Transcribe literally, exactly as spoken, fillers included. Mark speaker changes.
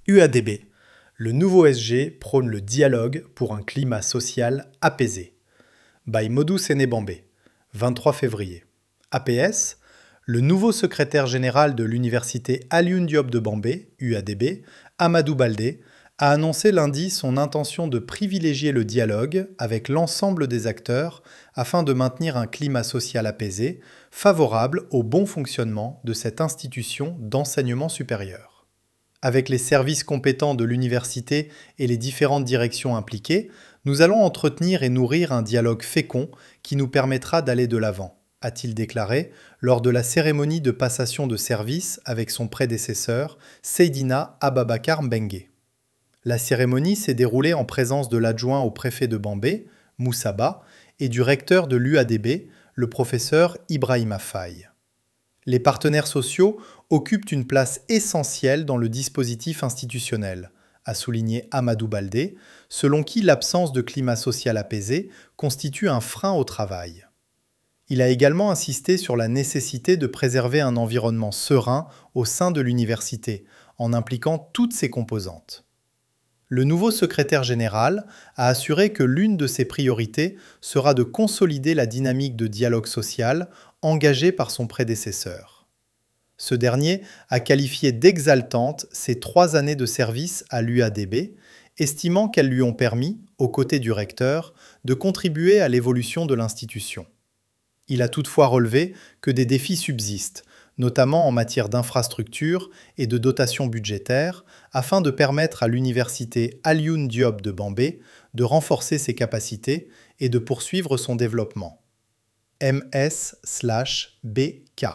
Speaker 1: U A D B. Le nouveau S G prône le dialogue pour un climat social apaisé. By Modou Sénébambé, vingt-trois février. A P S. Le nouveau secrétaire général de l'université Alioune Diop de Bambey, U A D B, Amadou Baldé, a annoncé lundi son intention de privilégier le dialogue avec l'ensemble des acteurs afin de maintenir un climat social apaisé, favorable au bon fonctionnement de cette institution d'enseignement supérieur. Avec les services compétents de l'université et les différentes directions impliquées, nous allons entretenir et nourrir un dialogue fécond qui nous permettra d'aller de l'avant, a-t-il déclaré lors de la cérémonie de passation de service avec son prédécesseur, Seydina Ababakar Mbengue. La cérémonie s'est déroulée en présence de l'adjoint au préfet de Bambey, Moussa Ba, et du recteur de l'U A D B, le professeur Ibrahima Faye. Les partenaires sociaux occupent une place essentielle dans le dispositif institutionnel, a souligné Amadou Baldé, selon qui l'absence de climat social apaisé constitue un frein au travail. Il a également insisté sur la nécessité de préserver un environnement serein au sein de l'université, en impliquant toutes ses composantes. Le nouveau secrétaire général a assuré que l'une de ses priorités sera de consolider la dynamique de dialogue social engagée par son prédécesseur. Ce dernier a qualifié d'exaltantes ses trois années de service à l'U A D B, estimant qu'elles lui ont permis, aux côtés du recteur, de contribuer à l'évolution de l'institution. Il a toutefois relevé que des défis subsistent, notamment en matière d'infrastructures et de dotation budgétaire, afin de permettre à l'université Alioune Diop de Bambey de renforcer ses capacités et de poursuivre son développement. M S B K